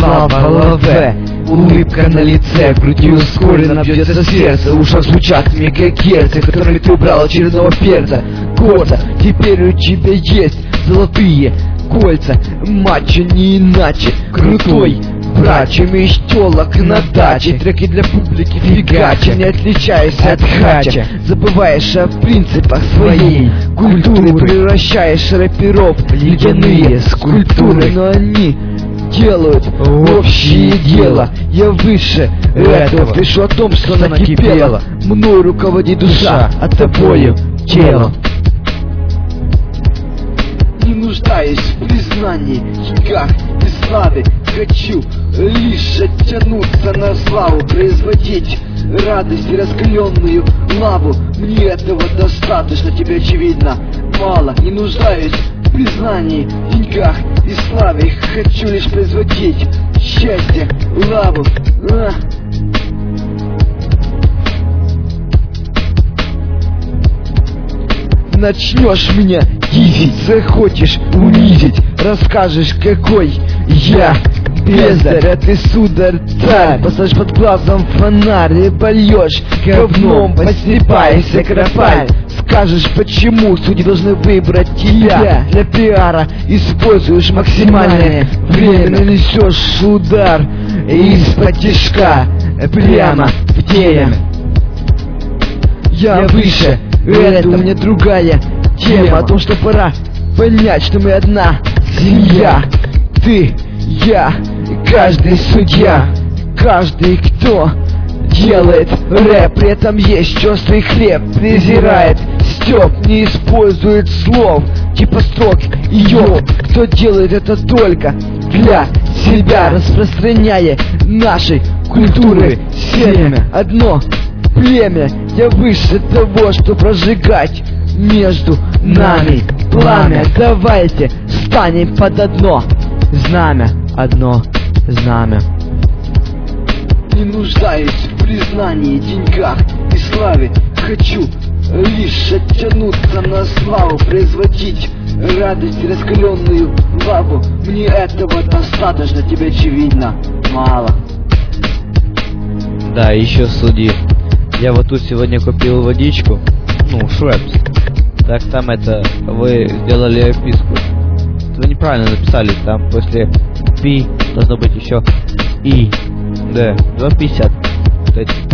слава лаве, улыбка на лице, в груди ускоренно бьется сердце, в ушах звучат мегагерцы, которыми ты убрал очередного перца. Горца, теперь у тебя есть золотые кольца, матча не иначе, крутой брат, чем из тёлок на даче. Треки для публики фигача, не отличаешься от хача, забываешь о принципах своей культуры, превращаешь рэперов в ледяные скульптуры. Но они делают общее дело, я выше этого, пишу о том, что накипело. Мной руководит душа, а тобою тело. Не нуждаюсь в признании, деньгах и славе, хочу лишь оттянуться на славу, производить радость и раскаленную лаву. Мне этого достаточно, тебе очевидно мало. Не нуждаюсь в признании, деньгах и славе, хочу лишь производить счастье, лаву. Начнешь меня дизить, захочешь унизить, расскажешь, какой я бездарь, а ты, сударь, царь. Поставишь под глазом фонарь и польешь говном, посыпайся, кропаль. Скажешь, почему судьи должны выбрать тебя. Для пиара используешь максимальное время, нанесешь удар из-под тишка прямо в теме. Я выше, это у меня другая тема, о том, что пора понять, что мы одна семья. Ты, я, каждый судья, каждый, кто делает рэп, при этом есть чёрствый хлеб, презирает стёб, не использует слов типа строк и ёб. Кто делает это только для себя, распространяя нашей культуры семя. Одно племя, я выше того, что прожигать между нами пламя. Давайте станем под одно знамя, одно знамя. Не нуждаюсь в признании, деньгах и славе, хочу лишь оттянуться на славу, производить радость и раскаленную лаву. Мне этого достаточно, тебе очевидно мало. Да, еще судьи. Я вот тут сегодня купил водичку, Швепс. Так там вы сделали описку. Вы неправильно написали, там после P должно быть еще И. Да, 2,50.